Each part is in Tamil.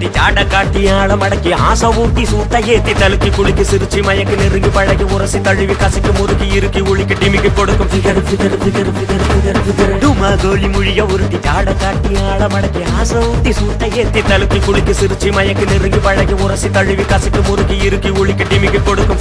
ஒருத்தி ஜாட காட்டி ஆள மடக்கி ஆசை ஊட்டி சூட்ட ஏத்தி தலுக்கி குளிக்கு சிரிச்சு மயக்கு நெருங்கி பழகி உரசி தழுவி கசிக்கு முறுக்கி இறுக்கி உளிக்கு டிமிக்கு கொடுக்கும் டுமா கோலி மொழிய ஒருத்தி ஜாட காட்டி ஆள மடக்கி ஆசை ஊட்டி சூட்ட ஏத்தி தலுக்கி குளிக்கு சிரிச்சு மயக்கு நெருங்கி பழகி உரசி தழுவி கசிக்கு முறுக்கி இறுக்கி உளிக்கு டிமிக்கு கொடுக்கும்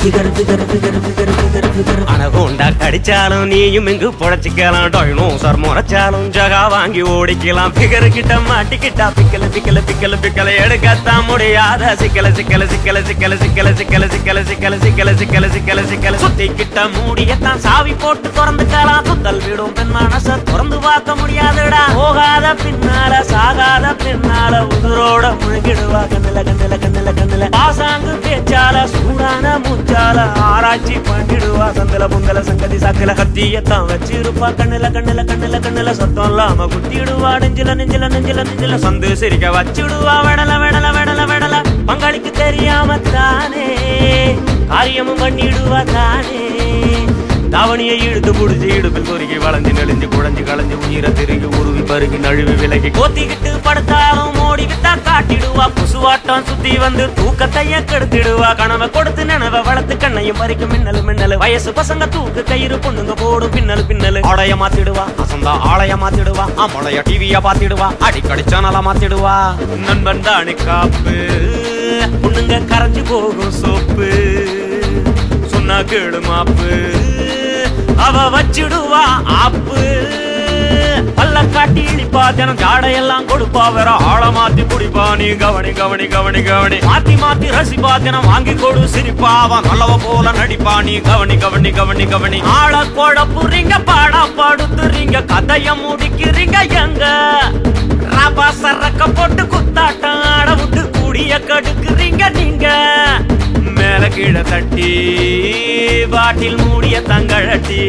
அனகோண்டா கடிச்சாலும் நீயும் இங்கு பொழைச்சிக்கலாம் டைனோசர் முறைச்சாலும் ஜகா வாங்கி ஓடிக்கலாம் பிகரு கிட்ட மாட்டிக்கிட்டா பிக்கல பிக்கல பிக்கல பிக்கல எடுக்கத்தான் முடியாத சிக்கல சிக்கல சிக்கல சிக்கல சிக்கல சிக்கல சிக்கல சிக்கல சிக்கல சிக்கல சிக்கல சிக்கல சுத்தி கிட்ட மூடியத்தான் சாவி போட்டு திறந்துக்கலாம் சுத்தல் விடும் பெண் மனச திறந்து பார்க்க முடியாதுடா போகாத பின்னால சாகாத பின்னால உதிரோட முழுகிடுவா கண்ணுல கண்ணுல கண்ணுல கண்ணுல பாசாங்கு பேச்சால சூடான மூச்சால ஆராய்ச்சி பண்ணிடுவா சந்தல புந்தல சங்கதி சாக்கல கத்தியத்தான் வச்சிருப்பா கண்ணுல கண்ணுல கண்ணுல கண்ணுல சத்தம் இல்லாம குத்திடுவா நெஞ்சில நெஞ்சில நெஞ்சில நெஞ்சில சந்து சிரிக்க வச்சிடுவா வெடல வெடல வெடல வெடல பங்காளிக்கு தெரியாம தானே காரியமும் பண்ணிடுவா தானே தாவணியை இழுத்து புடிச்சு இடுப்பில் பொறுக்கி வளைஞ்சு நெளிஞ்சு குழஞ்சு களைஞ்சு உயிரை திருகி உருவி பருகி நழுவி விலகி கோத்திக்கிட்டு படுத்தாலும் ஓடிக்கிட்டா காட்டிடுவா புசுவாட்டம் சுத்தி வந்து தூக்கத்தைய கெடுத்திடுவா கனவை கொடுத்து நினைவ வளர்த்து கண்ணையும் பறிக்கும் மின்னலு மின்னலு வயசு பசங்க தூக்கு கயிறு பொண்ணுங்க போடும் பின்னலு பின்னலு ஆடைய மாத்திடுவா அசந்தா ஆளைய மாத்திடுவா ஆமளைய டிவிய பாத்திடுவா அடிக்கடி சேனல மாத்திடுவா நண்பன் தானே காப்பு பொண்ணுங்க கரைஞ்சு போகும் சோப்பு சொன்னா கேளு மாப்பு அவ வச்சிடுவா ஆப்பு பல்ல காட்டி இழிப்பா தினம் ஜாடையெல்லாம் கொடுப்பா வேற ஆள மாத்தி குடிப்பா நீ கவனி கவனி கவனி கவனி மாத்தி மாத்தி ரசிப்பா தினம் வாங்கி கொடு சிரிப்பா அவன் நல்லவ போல நடிப்பா நீ கவனி கவனி கவனி கவனி ஆள குழப்புறீங்க பாடா படுத்துறீங்க கதைய முடிக்கிறீங்க எங்க ரபா சரக்க போட்டு குத்தாட்டம் ஆட விட்டு கூடிய கடுக்குறீங்க நீங்க மேல கீழே தட்டி பாட்டில் மூடிய தங்கழட்டி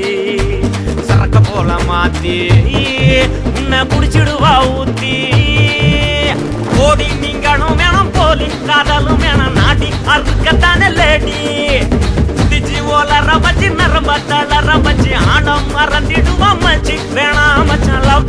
சரக்க போல மாத்தி உன்னை குடிச்சிடுவா ஊத்தி ஓடி நீங்களும் வேணும் போலி காதலும் வேணும் நாடி அறுக்கத்தானே லேடி குடிச்சு ஓல ரபச்சி நரம்ப தள ரபச்சி ஆடம் மறந்திடுவா மச்சி வேணாம் மச்சான் லவ்